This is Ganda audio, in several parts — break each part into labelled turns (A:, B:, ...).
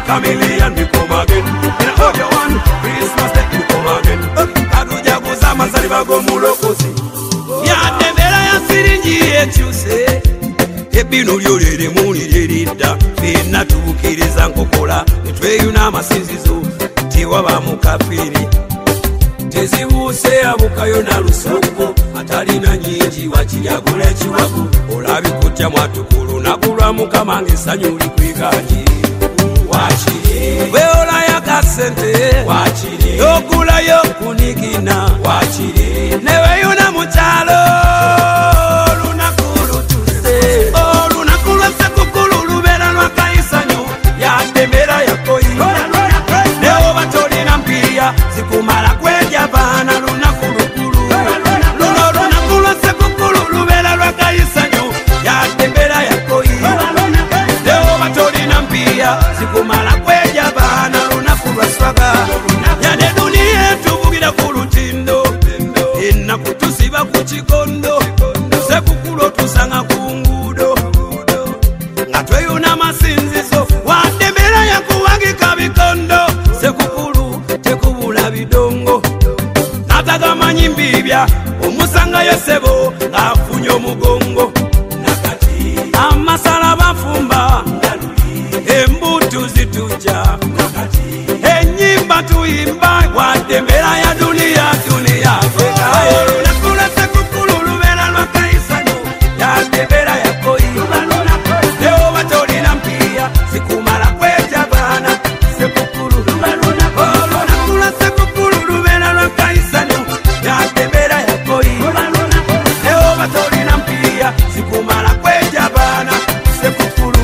A: chameleon, we come again. In a audio one, Christmas Day, we come again. Kaduja kuzama saliba gomulokozi. Yatembera ya siringi ekyuse. Ebino lyolere mulirida. Fena tubukiriza nkokola. Netweyuna amasinzizo. Tiwaba mukafiri. Tezibuuse abukayo na lusoko. Atalina nyingi wakiryagula ekiwago. Olabikutya mwatukulu nakulwa mukama ng'essanyu likwiganye. Wachiri weola ya kasente wachiri yokula yokunigina wachiri neweyuna muchalo lunakulu tuse olunakulu sekukulu lubera lwakaisanyo yatembera yakoyi neo batolina mpia zikumala kweja bana lunakulukulu luno lunakulu sekukulu lubera lwakaisanyo yatembera yakoyi neo batolina mpia zikumala kweja bana lunakulwa swaga yane dunia tuvugira ku lutindo enaku tusiba ku kikondo sekukulu tusanga ku ngudo nga tweyuna masinzizo watembera yakuwagika bikondo sekukulu tekubula bidongo natagamanyi mbibya omusanga yosebo ng'afunye omugongo nakati amasala bafumba embutu zituja enyimba tuyimba watembera ya dunia olunakula sekukulu lubera lwakaisanyo yatembera yakoyi leo batolina mpia zikumala kweja bana sekukulu olunakula sekukulu lubera lwakaisanyo yatembera yakoyi leo batolina mpia zikumala kweja bana sekukulu.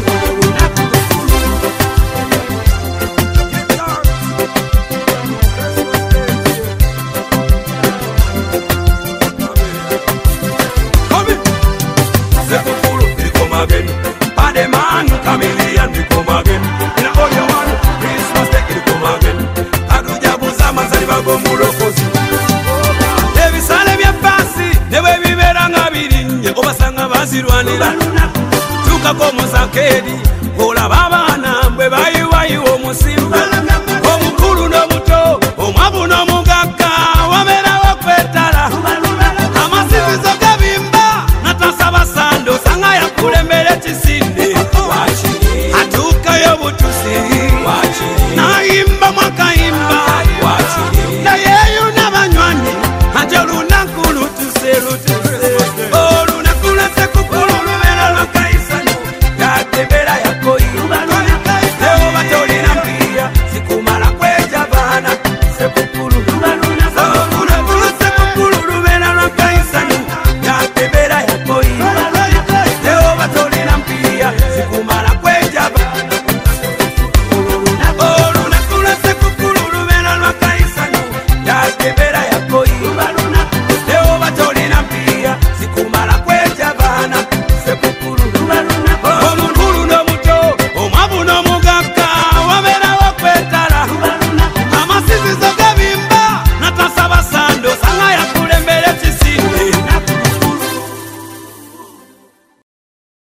A: Chameleon, we come again. In a audio one, Christmas Day, we come again. Kaduja buzama saliba gomulokozi. Ebisale bya fasi, newe bibera nga birinye, obasanga bazirwanira. Tukako muzakedi, olaba abaana bwe bayiwayiwa omusimba. Omukulu n'omuto, omwavu n'omugagga, wabeerawo kwetala. Amasizizo gabimba, natasaba sando, sanga yakulembera ekisinde. Atukayo butusi